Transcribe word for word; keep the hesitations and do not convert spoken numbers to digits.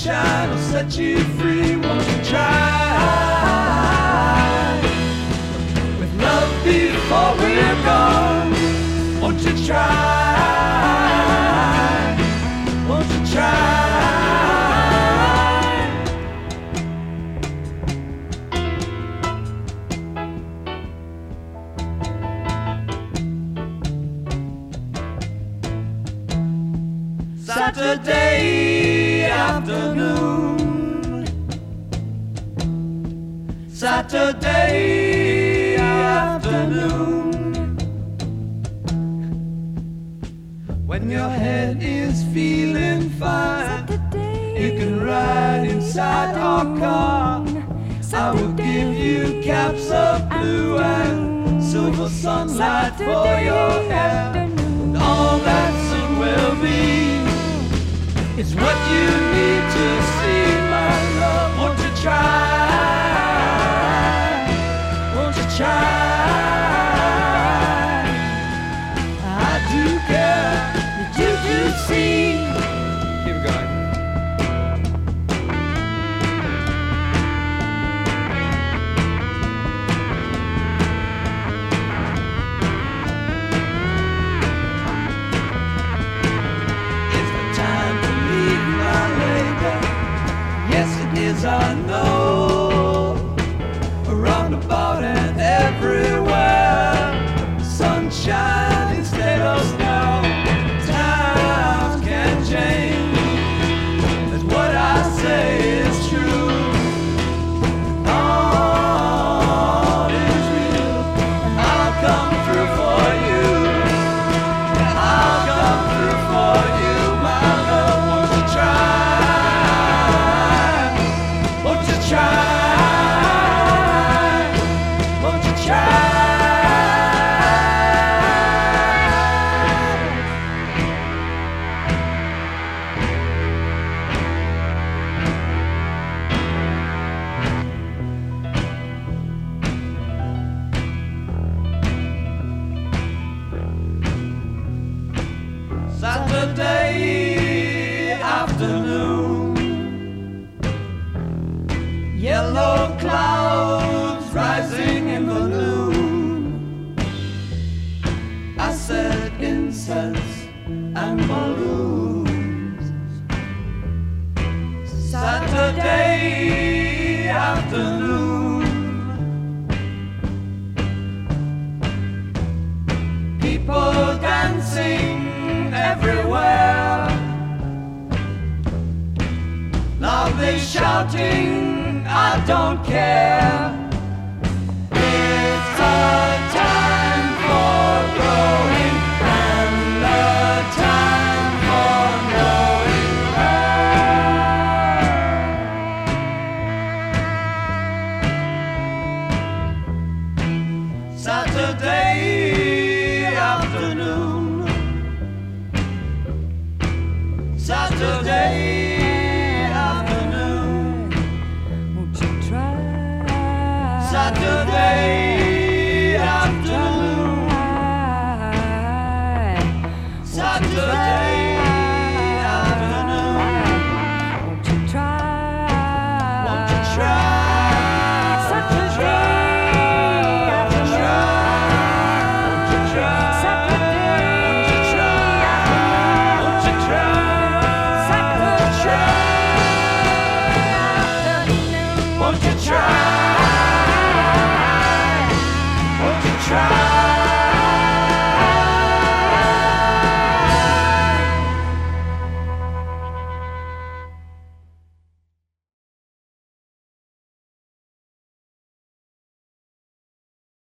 sunshine will set you free. Won't you try? With love before we're gone. Won't you try? Won't you try? Saturday afternoon, Saturday afternoon, when your head is feeling fine, you can ride inside our car. I will give you caps of blue and silver sunlight for your hair, and all that soon will be. It's what you need to see, my love. Won't you try? Won't you try? I do care that you do see. Keep it going. I know, around about and everywhere, sunshine instead of snow. Times can change, but what I say is true. All is real, and I'll come through for you. And I'll come through for you, my love. Won't you try? Try, won't you try? Saturday afternoon, yellow clouds rising in the noon. I said incense and balloons. Saturday afternoon, people dancing everywhere, loudly shouting, I don't care. It's a time for growing and a time for knowing her. Saturday afternoon, Saturday Saturday